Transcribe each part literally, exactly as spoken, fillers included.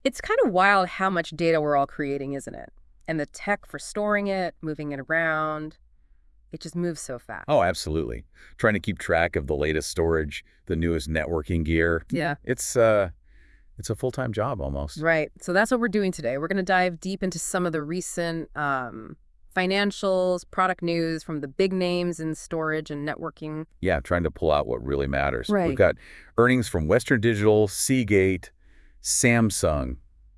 It's kind of wild how much data we're all creating, isn't it? And the tech for storing it, moving it around, it just moves so fast. Oh, absolutely. Trying to keep track of the latest storage, the newest networking gear. Yeah. It's uh it's a full-time job almost. Right. So that's what we're doing today. We're going to dive deep into some of the recent um, financials, product news from the big names in storage and networking. Yeah, trying to pull out what really matters. We've Right. got earnings from Western Digital, Seagate, Samsung,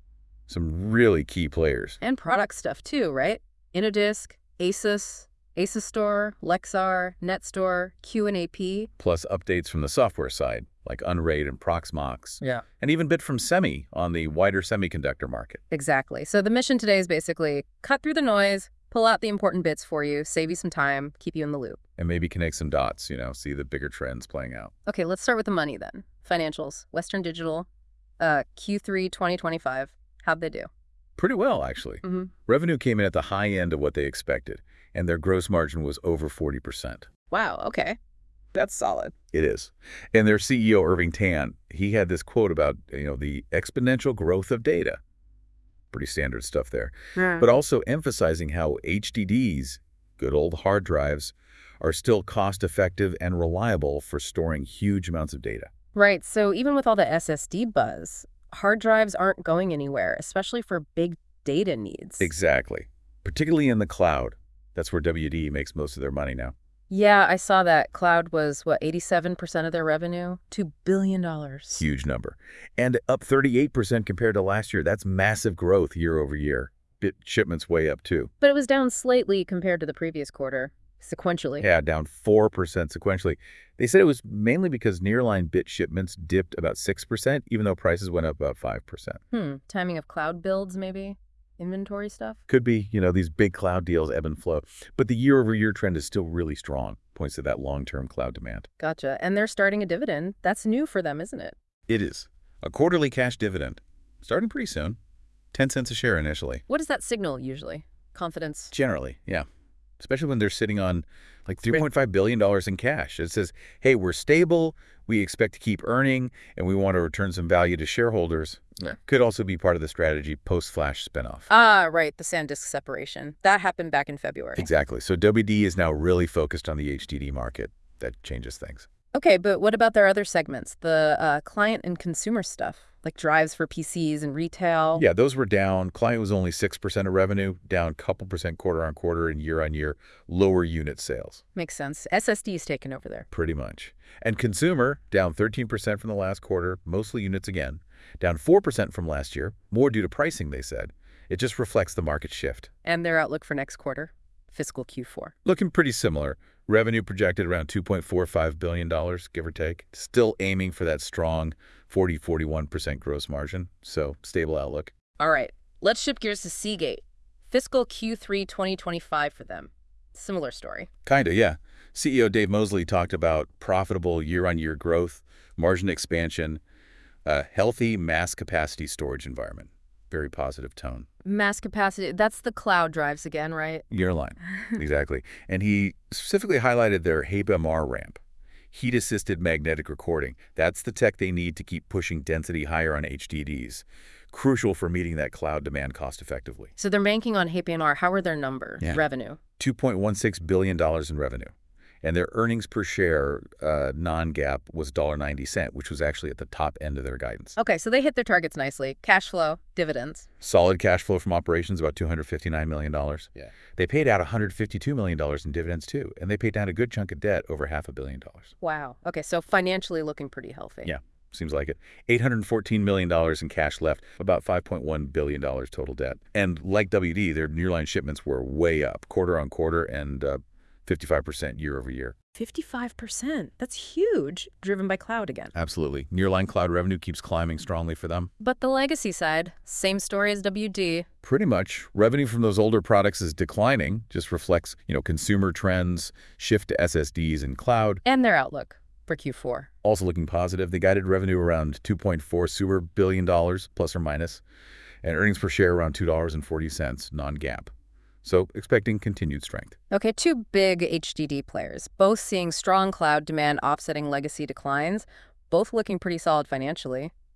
some really key players. And product stuff too, right? Innodisk, Asus, Asus Store, Lexar, NetStore, Q and A P. Plus updates from the software side, like Unraid and Proxmox, Yeah. and even bit from Semi on the wider semiconductor market. Exactly. So the mission today is basically cut through the noise, pull out the important bits for you, save you some time, keep you in the loop. And maybe connect some dots, you know, see the bigger trends playing out. Okay, let's start with the money then. Financials, Western Digital, uh, Q three twenty twenty-five. How'd they do? Pretty well, actually. Mm-hmm. Revenue came in at the high end of what they expected, and their gross margin was over forty percent. Wow, okay. That's solid. It is. And their C E O, Irving Tan, he had this quote about, you know, the exponential growth of data. Pretty standard stuff there. Yeah. But also emphasizing how H D Ds, good old hard drives, are still cost-effective and reliable for storing huge amounts of data. Right, so even with all the S S D buzz, hard drives aren't going anywhere, especially for big data needs. Exactly. Particularly in the cloud. That's where W D makes most of their money now. Yeah, I saw that. Cloud was, what, eighty-seven percent of their revenue? two billion dollars. Huge number. And up thirty-eight percent compared to last year. That's massive growth year over year. Bit shipments way up too. But it was down slightly compared to the previous quarter, sequentially. Yeah, down four percent sequentially. They said it was mainly because nearline bit shipments dipped about six percent, even though prices went up about five percent. Hmm, timing of cloud builds, maybe? Inventory stuff? Could be, you know, these big cloud deals ebb and flow. But the year-over-year trend is still really strong, points to that long-term cloud demand. Gotcha. And they're starting a dividend. That's new for them, isn't it? It is. A quarterly cash dividend. Starting pretty soon. ten cents a share initially. What does that signal, usually? Confidence? Generally, yeah. Especially when they're sitting on like three point five billion dollars in cash. It says, hey, we're stable, we expect to keep earning, and we want to return some value to shareholders. Yeah. Could also be part of the strategy post-Flash spinoff. Ah, right, the SanDisk separation. That happened back in February. Exactly. So W D is now really focused on the H D D market. That changes things. Okay, but what about their other segments? The uh, client and consumer stuff, like drives for P Cs and retail? Yeah, those were down. Client was only six percent of revenue, down a couple percent quarter on quarter and year on year. Lower unit sales. Makes sense. S S D's taken over there. Pretty much. And consumer, down thirteen percent from the last quarter, mostly units again. Down four percent from last year, more due to pricing, they said. It just reflects the market shift. And their outlook for next quarter, fiscal Q four. Looking pretty similar. Revenue projected around two point four five billion dollars, give or take. Still aiming for that strong forty to forty-one percent gross margin, so stable outlook. All right, let's shift gears to Seagate. Fiscal Q three twenty twenty-five for them. Similar story. Kinda, yeah. C E O Dave Mosley talked about profitable year-on-year growth, margin expansion, a healthy mass capacity storage environment. Very positive tone. Mass capacity, that's the cloud drives again, right? Yearline, exactly. And he specifically highlighted their H A B M R ramp, heat-assisted magnetic recording. That's the tech they need to keep pushing density higher on H D Ds. Crucial for meeting that cloud demand cost-effectively. So they're banking on H A B M R. How are their numbers? Yeah. Revenue? two point one six billion dollars in revenue. And their earnings per share, uh, non-GAAP, was one dollar and ninety cents, which was actually at the top end of their guidance. Okay, so they hit their targets nicely. Cash flow, dividends. Solid cash flow from operations, about two hundred fifty-nine million dollars. Yeah. They paid out one hundred fifty-two million dollars in dividends, too, and they paid down a good chunk of debt, over half a billion dollars. Wow. Okay, so financially looking pretty healthy. Yeah, seems like it. eight hundred fourteen million dollars in cash left, about five point one billion dollars total debt. And like W D, their nearline shipments were way up, quarter on quarter, and uh, fifty-five percent year over year. fifty-five percent. That's huge. Driven by cloud again. Absolutely. Nearline cloud revenue keeps climbing strongly for them. But the legacy side, same story as W D. Pretty much. Revenue from those older products is declining, just reflects, you know, consumer trends, shift to S S Ds and cloud. And their outlook for Q four. Also looking positive. They guided revenue around two point four sewer billion dollars, plus or minus, and earnings per share around two dollars and forty cents, non-GAAP. So expecting continued strength. Okay, two big H D D players, both seeing strong cloud demand offsetting legacy declines, both looking pretty solid financially.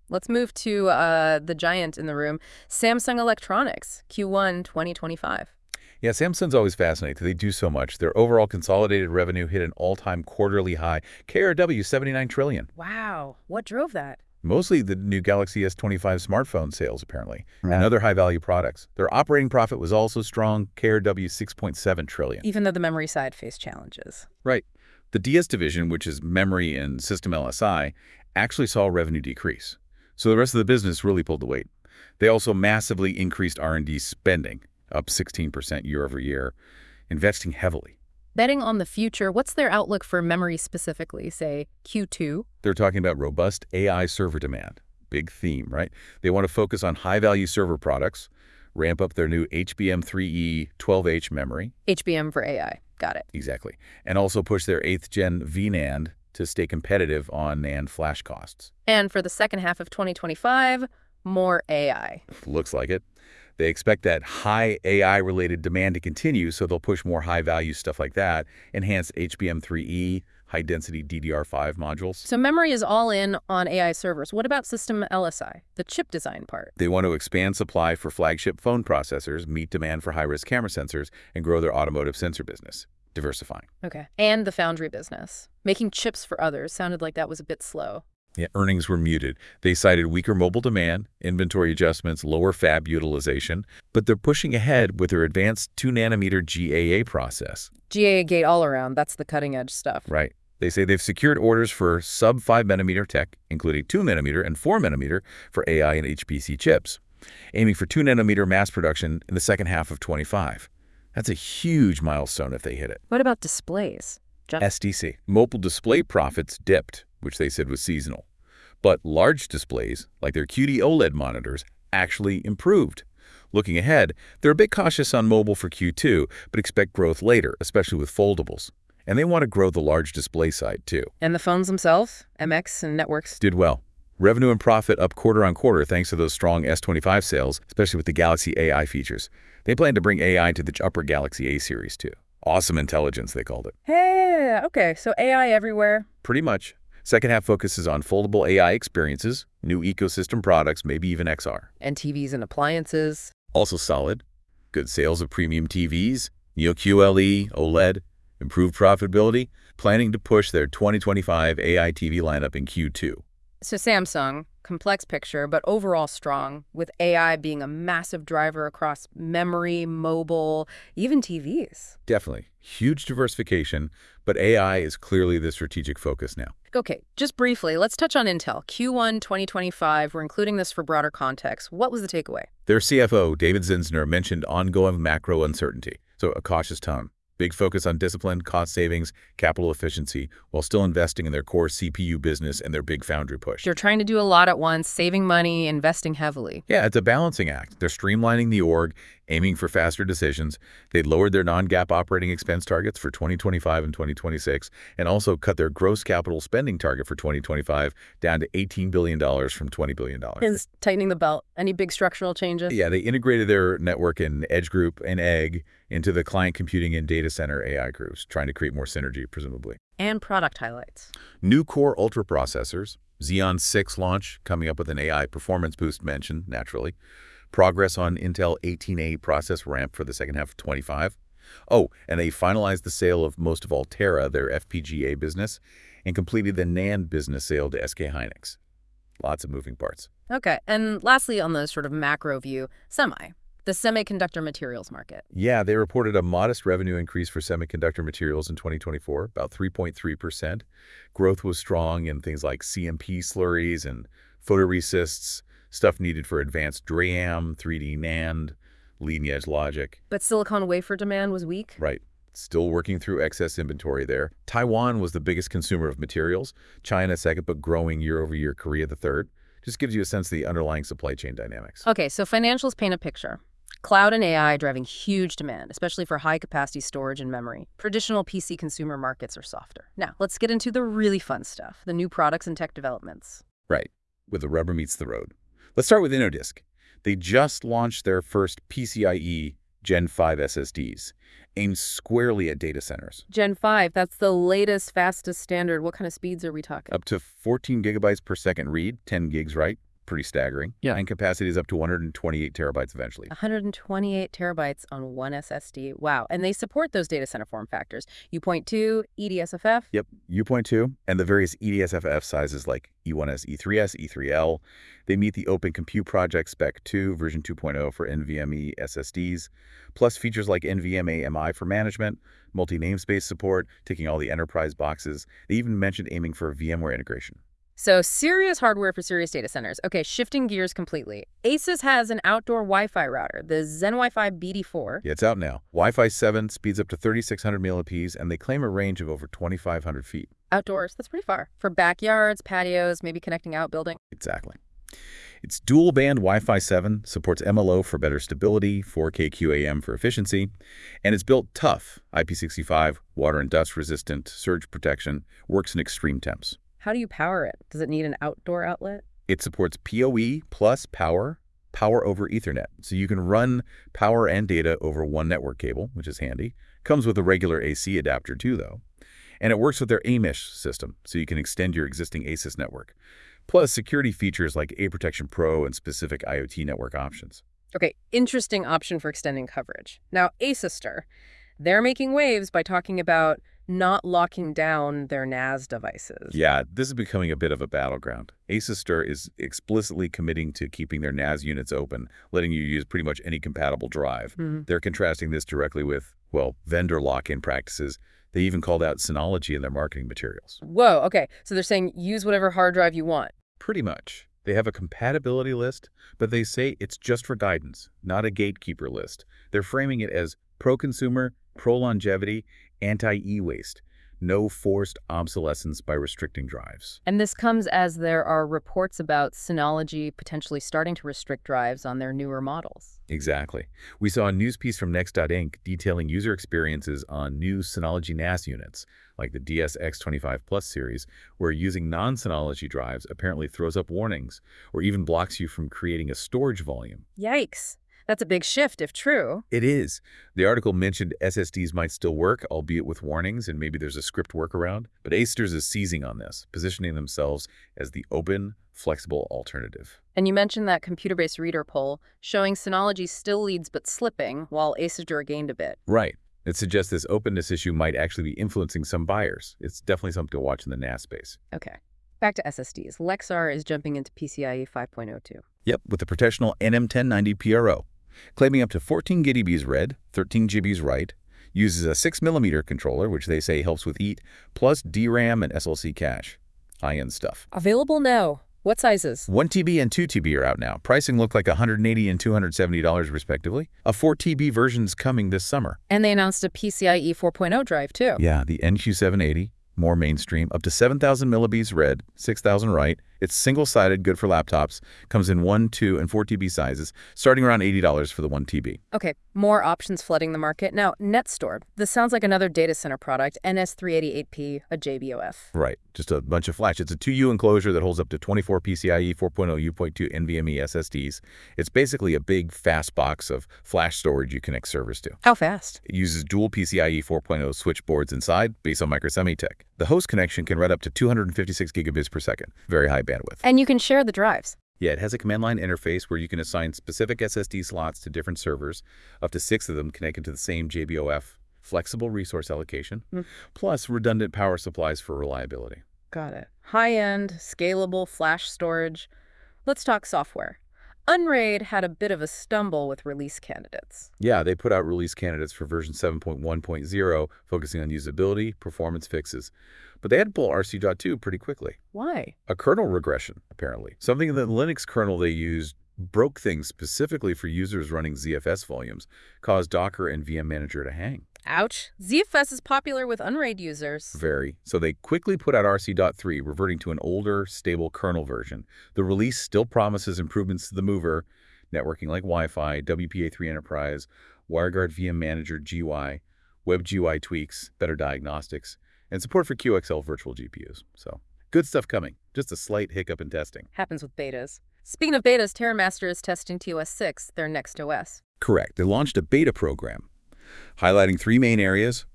Let's move to uh, the giant in the room, Samsung Electronics, Q one twenty twenty-five. Yeah, Samsung's always fascinating. They do so much. Their overall consolidated revenue hit an all-time quarterly high, K R W seventy-nine trillion dollars. Wow. What drove that? Mostly the new Galaxy S twenty-five smartphone sales, apparently, Right. and other high-value products. Their operating profit was also strong, K R W six point seven trillion dollars. Even though the memory side faced challenges. Right. The D S division, which is memory and system L S I, actually saw revenue decrease. So the rest of the business really pulled the weight. They also massively increased R and D spending, up sixteen percent year over year, investing heavily. Betting on the future, what's their outlook for memory specifically, say Q two? They're talking about robust A I server demand. Big theme, right? They want to focus on high-value server products, ramp up their new H B M three E twelve H memory. H B M for A I. Got it. Exactly. And also push their eighth gen V NAND to stay competitive on NAND flash costs. And for the second half of twenty twenty-five, more A I. Looks like it. They expect that high A I-related demand to continue, so they'll push more high-value stuff like that, enhanced H B M three E, high-density D D R five modules. So memory is all in on A I servers. What about system L S I, the chip design part? They want to expand supply for flagship phone processors, meet demand for high-risk camera sensors, and grow their automotive sensor business, diversifying. Okay. And the foundry business. Making chips for others sounded like that was a bit slow. Yeah, earnings were muted. They cited weaker mobile demand, inventory adjustments, lower fab utilization, but they're pushing ahead with their advanced two nanometer G A A process. G A A gate all around, that's the cutting edge stuff. Right. They say they've secured orders for sub five nanometer tech, including two nanometer and four nanometer for A I and H P C chips, aiming for two nanometer mass production in the second half of twenty-five. That's a huge milestone if they hit it. What about displays? Just S D C. Mobile display profits dipped, which they said was seasonal. But large displays, like their Q D OLED monitors, actually improved. Looking ahead, they're a bit cautious on mobile for Q two, but expect growth later, especially with foldables. And they want to grow the large display side, too. And the phones themselves, M X and Networks. Did well. Revenue and profit up quarter on quarter thanks to those strong S twenty-five sales, especially with the Galaxy A I features. They plan to bring A I to the upper Galaxy A series, too. Awesome intelligence, they called it. Hey, okay, so A I everywhere. Pretty much. Second half focuses on foldable A I experiences, new ecosystem products, maybe even X R. And T Vs and appliances. Also solid. Good sales of premium T Vs, Neo Q L E, OLED, improved profitability, planning to push their twenty twenty-five A I T V lineup in Q two. So Samsung, complex picture, but overall strong, with A I being a massive driver across memory, mobile, even T Vs. Definitely. Huge diversification, but A I is clearly the strategic focus now. Okay, just briefly, let's touch on Intel. Q one twenty twenty-five, we're including this for broader context. What was the takeaway? Their C F O, David Zinsner, mentioned ongoing macro uncertainty, so a cautious tone. Big focus on discipline, cost savings, capital efficiency, while still investing in their core C P U business and their big foundry push. You're trying to do a lot at once, saving money, investing heavily. Yeah, it's a balancing act. They're streamlining the org, aiming for faster decisions. They lowered their non-GAAP operating expense targets for twenty twenty-five and twenty twenty-six, and also cut their gross capital spending target for twenty twenty-five down to eighteen billion dollars from twenty billion dollars. Is tightening the belt. Any big structural changes? Yeah, they integrated their network in Edge Group and Egg into the client computing and data center A I groups, trying to create more synergy, presumably. And product highlights. New Core Ultra processors, Xeon six launch, coming up with an A I performance boost mentioned, naturally. Progress on Intel eighteen A process ramp for the second half of twenty-five. Oh, and they finalized the sale of most of Altera, their F P G A business, and completed the NAND business sale to S K Hynix. Lots of moving parts. Okay, and lastly on the sort of macro view, semi, the semiconductor materials market. Yeah, they reported a modest revenue increase for semiconductor materials in twenty twenty-four, about three point three percent. Growth was strong in things like C M P slurries and photoresists, stuff needed for advanced DRAM, three D NAND, leading-edge logic. But silicon wafer demand was weak? Right. Still working through excess inventory there. Taiwan was the biggest consumer of materials. China second, but growing year over year. Korea the third. Just gives you a sense of the underlying supply chain dynamics. Okay, so financials paint a picture. Cloud and A I driving huge demand, especially for high-capacity storage and memory. Traditional P C consumer markets are softer. Now, let's get into the really fun stuff, the new products and tech developments. Right, where the rubber meets the road. Let's start with InnoDisk. They just launched their first PCIe Gen five S S Ds, aimed squarely at data centers. Gen five, that's the latest, fastest standard. What kind of speeds are we talking? Up to fourteen gigabytes per second read, ten gigs write. pretty staggering. Yeah. And capacity is up to one hundred twenty-eight terabytes eventually. one hundred twenty-eight terabytes on one S S D. Wow. And they support those data center form factors. U point two, E D S F F. Yep, U point two, and the various E D S F F sizes like E one S, E three S, E three L. They meet the Open Compute Project Spec two, version two point oh for NVMe S S Ds, plus features like NVMe M I for management, multi-namespace support, ticking all the enterprise boxes. They even mentioned aiming for VMware integration. So serious hardware for serious data centers. Okay, shifting gears completely. ASUS has an outdoor Wi-Fi router, the Zen Wi-Fi B D four. Yeah, it's out now. Wi-Fi seven speeds up to thirty-six hundred milliamperes, and they claim a range of over twenty-five hundred feet. Outdoors, that's pretty far. For backyards, patios, maybe connecting outbuilding. Exactly. It's dual-band Wi-Fi seven, supports M L O for better stability, four K Q A M for efficiency, and it's built tough, I P six five, water and dust resistant, surge protection, works in extreme temps. How do you power it? Does it need an outdoor outlet? It supports P O E plus power, power over Ethernet. So you can run power and data over one network cable, which is handy. Comes with a regular A C adapter too, though. And it works with their AMISH system, so you can extend your existing ASUS network. Plus security features like A-Protection Pro and specific IoT network options. Okay, interesting option for extending coverage. Now, Asustor, they're making waves by talking about not locking down their N A S devices. Yeah, this is becoming a bit of a battleground. Asustor is explicitly committing to keeping their N A S units open, letting you use pretty much any compatible drive. Mm-hmm. They're contrasting this directly with, well, vendor lock-in practices. They even called out Synology in their marketing materials. Whoa, okay. So they're saying use whatever hard drive you want. Pretty much. They have a compatibility list, but they say it's just for guidance, not a gatekeeper list. They're framing it as pro-consumer, pro-longevity, anti-e-waste. No forced obsolescence by restricting drives. And this comes as there are reports about Synology potentially starting to restrict drives on their newer models. Exactly. We saw a news piece from Next dot Inc detailing user experiences on new Synology N A S units, like the D S X twenty-five Plus series, where using non-Synology drives apparently throws up warnings or even blocks you from creating a storage volume. Yikes. That's a big shift, if true. It is. The article mentioned S S Ds might still work, albeit with warnings, and maybe there's a script workaround. But Asustor is seizing on this, positioning themselves as the open, flexible alternative. And you mentioned that computer-based reader poll showing Synology still leads but slipping, while Asustor gained a bit. Right. It suggests this openness issue might actually be influencing some buyers. It's definitely something to watch in the N A S space. Okay. Back to S S Ds. Lexar is jumping into PCIe five point oh two. Yep, with the professional N M ten ninety P R O. Claiming up to fourteen gigabits read, thirteen gigabytes write, uses a six millimeter controller, which they say helps with heat, plus D RAM and S L C cache. High-end stuff. Available now. What sizes? one T B and two T B are out now. Pricing looked like one hundred eighty dollars and two hundred seventy dollars respectively. A four T B version's coming this summer. And they announced a PCIe four point oh drive, too. Yeah, the N Q seven eighty, more mainstream, up to seven thousand millibits read, six thousand write. It's single-sided, good for laptops. Comes in one, two, and four T B sizes, starting around eighty dollars for the one T B. Okay, more options flooding the market. Now, NetStor. This sounds like another data center product, N S three eighty-eight P, a J B O F. Right, just a bunch of flash. It's a two U enclosure that holds up to twenty-four PCIe four point oh U point two NVMe S S Ds. It's basically a big, fast box of flash storage you connect servers to. How fast? It uses dual PCIe four point oh switch boards inside, based on Microsemi tech. The host connection can read up to two hundred fifty-six gigabits per second. Very high bandwidth. And you can share the drives. Yeah, it has a command line interface where you can assign specific S S D slots to different servers, up to six of them connected to the same J B O F, flexible resource allocation, mm. plus redundant power supplies for reliability. Got it. High-end, scalable flash storage. Let's talk software. Unraid had a bit of a stumble with release candidates. Yeah, they put out release candidates for version seven point one point oh, focusing on usability, performance fixes. But they had to pull R C dot two pretty quickly. Why? A kernel regression, apparently. Something in the Linux kernel they used broke things specifically for users running Z F S volumes, caused Docker and V M Manager to hang. Ouch. Z F S is popular with Unraid users. Very. So they quickly put out R C dot three, reverting to an older, stable kernel version. The release still promises improvements to the mover, networking like Wi-Fi, W P A three Enterprise, WireGuard V M Manager G U I, Web G U I tweaks, better diagnostics, and support for Q X L virtual G P Us. So, good stuff coming. Just a slight hiccup in testing. Happens with betas. Speaking of betas, TerraMaster is testing T O S six, their next O S. Correct. They launched a beta program, highlighting three main areas: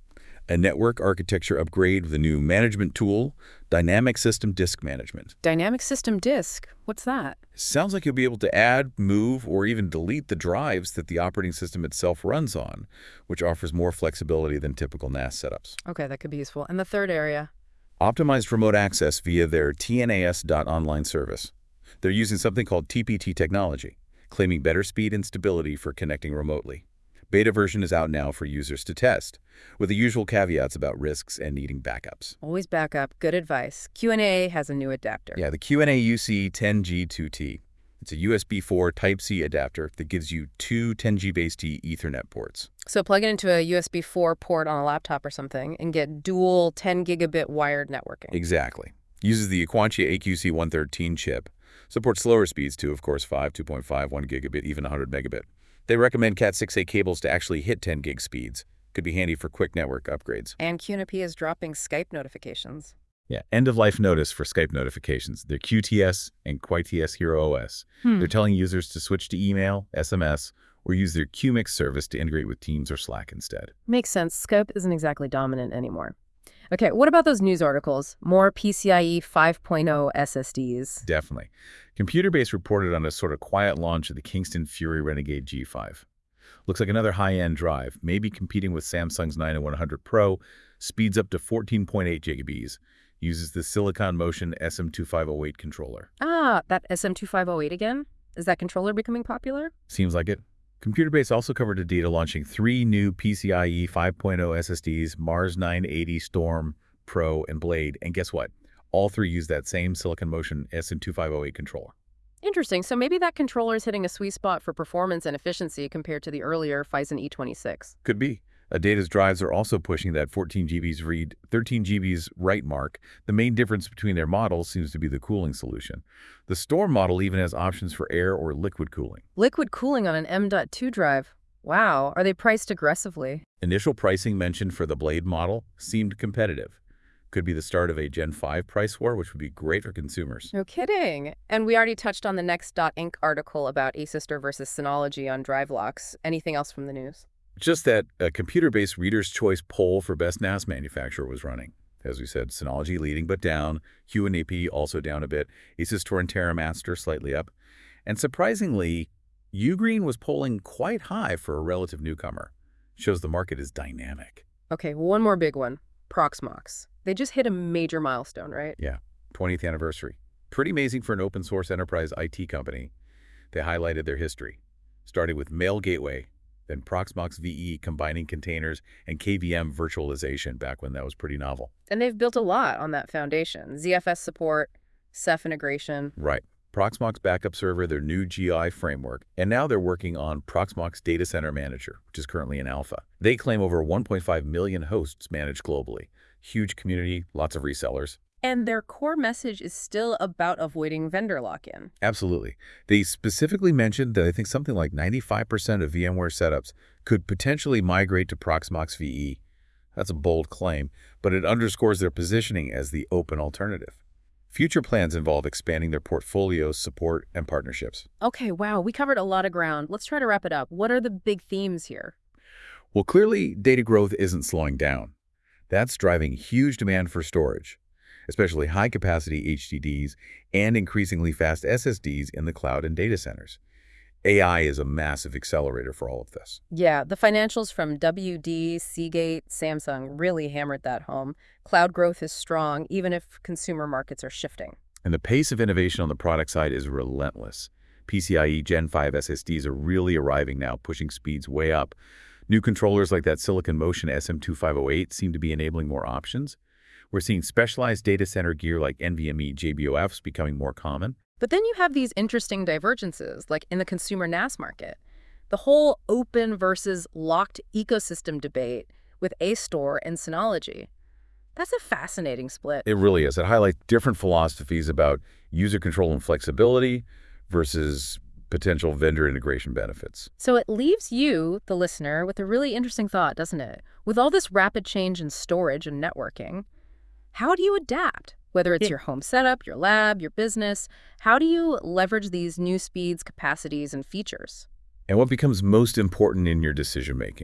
A network architecture upgrade with a new management tool, Dynamic System Disk Management. Dynamic System Disk? What's that? Sounds like you'll be able to add, move, or even delete the drives that the operating system itself runs on, which offers more flexibility than typical N A S setups. Okay, that could be useful. And the third area? Optimized remote access via their T N A S dot online service. They're using something called T P T technology, claiming better speed and stability for connecting remotely. Beta version is out now for users to test, with the usual caveats about risks and needing backups. Always backup. Good advice. Q N A has a new adapter. Yeah, the Q N A U C ten G two T. It's a U S B four Type-C adapter that gives you two ten G base T Ethernet ports. So plug it into a U S B four port on a laptop or something and get dual ten gigabit wired networking. Exactly. Uses the Aquantia A Q C one thirteen chip. Supports slower speeds too, of course, five, two point five, one gigabit, even one hundred megabit. They recommend Cat six A cables to actually hit ten gig speeds. Could be handy for quick network upgrades. And Q N A P is dropping Skype notifications. Yeah, end-of-life notice for Skype notifications. They're Q T S and QuiTS Hero O S. Hmm. They're telling users to switch to email, S M S, or use their Q Mix service to integrate with Teams or Slack instead. Makes sense. Skype isn't exactly dominant anymore. Okay, what about those news articles? More PCIe five point oh S S Ds. Definitely. Computer Base reported on a sort of quiet launch of the Kingston Fury Renegade G five. Looks like another high-end drive, maybe competing with Samsung's nine oh one hundred Pro, speeds up to fourteen point eight gigabits, uses the Silicon Motion S M two five oh eight controller. Ah, that S M two five oh eight again? Is that controller becoming popular? Seems like it. Computer Base also covered a data launching three new PCIe five point oh S S Ds, Mars nine eighty, Storm, Pro, and Blade. And guess what? All three use that same Silicon Motion S M two five oh eight controller. Interesting. So maybe that controller is hitting a sweet spot for performance and efficiency compared to the earlier Phison E twenty-six. Could be. Adate's drives are also pushing that fourteen gigabytes read, thirteen gigabytes write mark. The main difference between their models seems to be the cooling solution. The Storm model even has options for air or liquid cooling. Liquid cooling on an M dot two drive. Wow. Are they priced aggressively? Initial pricing mentioned for the Blade model seemed competitive. Could be the start of a Gen five price war, which would be great for consumers. No kidding. And we already touched on the Next dot Inc article about Asister versus Synology on drive locks. Anything else from the news? Just that a computer-based Reader's Choice poll for best N A S manufacturer was running. As we said, Synology leading but down, Q N A P also down a bit, Asus and TerraMaster slightly up. And surprisingly, Ugreen was polling quite high for a relative newcomer. Shows the market is dynamic. Okay, one more big one. Proxmox. They just hit a major milestone, right? Yeah, twentieth anniversary. Pretty amazing for an open source enterprise I T company. They highlighted their history, starting with Mail Gateway, then Proxmox V E combining containers and K V M virtualization back when that was pretty novel. And they've built a lot on that foundation. Z F S support, Ceph integration. Right. Proxmox Backup Server, their new G I framework, and now they're working on Proxmox Data Center Manager, which is currently in alpha. They claim over one point five million hosts managed globally. Huge community, lots of resellers. And their core message is still about avoiding vendor lock-in. Absolutely. They specifically mentioned that I think something like ninety-five percent of VMware setups could potentially migrate to Proxmox V E. That's a bold claim, but it underscores their positioning as the open alternative. Future plans involve expanding their portfolio, support, and partnerships. Okay, wow, we covered a lot of ground. Let's try to wrap it up. What are the big themes here? Well, clearly, data growth isn't slowing down. That's driving huge demand for storage, especially high-capacity H D Ds and increasingly fast S S Ds in the cloud and data centers. A I is a massive accelerator for all of this. Yeah, the financials from W D, Seagate, Samsung really hammered that home. Cloud growth is strong, even if consumer markets are shifting. And the pace of innovation on the product side is relentless. PCIe Gen five S S Ds are really arriving now, pushing speeds way up. New controllers like that Silicon Motion S M two five oh eight seem to be enabling more options. We're seeing specialized data center gear like NVMe J B O Fs becoming more common. But then you have these interesting divergences, like in the consumer N A S market. The whole open versus locked ecosystem debate with A-Store and Synology. That's a fascinating split. It really is. It highlights different philosophies about user control and flexibility versus potential vendor integration benefits. So it leaves you, the listener, with a really interesting thought, doesn't it? With all this rapid change in storage and networking, how do you adapt? Whether it's your home setup, your lab, your business, how do you leverage these new speeds, capacities, and features? And what becomes most important in your decision-making?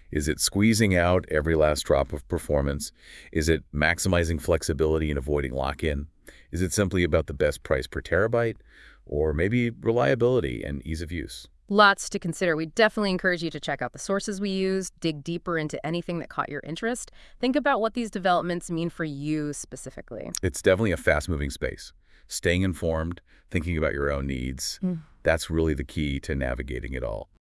Is it squeezing out every last drop of performance? Is it maximizing flexibility and avoiding lock-in? Is it simply about the best price per terabyte? Or maybe reliability and ease of use? Lots to consider. We definitely encourage you to check out the sources we use, dig deeper into anything that caught your interest. Think about what these developments mean for you specifically. It's definitely a fast-moving space. Staying informed, thinking about your own needs, Mm. that's really the key to navigating it all.